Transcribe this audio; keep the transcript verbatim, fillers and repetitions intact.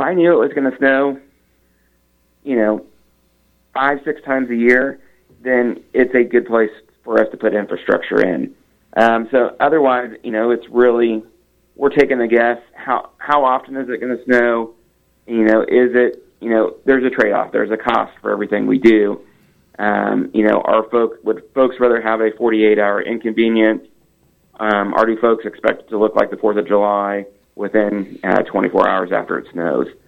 I knew it was going to snow, you know, five, six times a year, then it's a good place for us to put infrastructure in. Um, so otherwise, you know, it's really, we're taking a guess. How how often is it going to snow? You know, is it, you know, there's a trade-off. There's a cost for everything we do. Um, you know, our folk, would folks rather have a forty-eight hour inconvenience? Um, or do folks expect it to look like the fourth of July within uh, twenty-four hours after it snows?